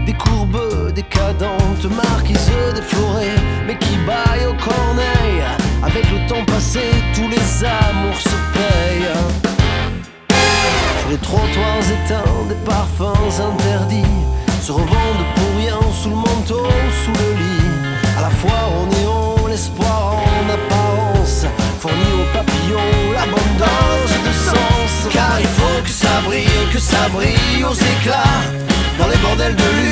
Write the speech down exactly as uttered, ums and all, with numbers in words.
des courbes décadentes, marquises déflorées, mais qui baillent au corneille. Avec le temps passé, tous les amours se payent. Sur les trottoirs éteints, des parfums interdits se revendent pour rien sous le manteau, sous le lit. À la fois au néon, l'espoir en apparence, fourni aux papillons, l'abondance de sens. Car il faut que ça brille, que ça brille aux éclats, dans les bordels de luxe.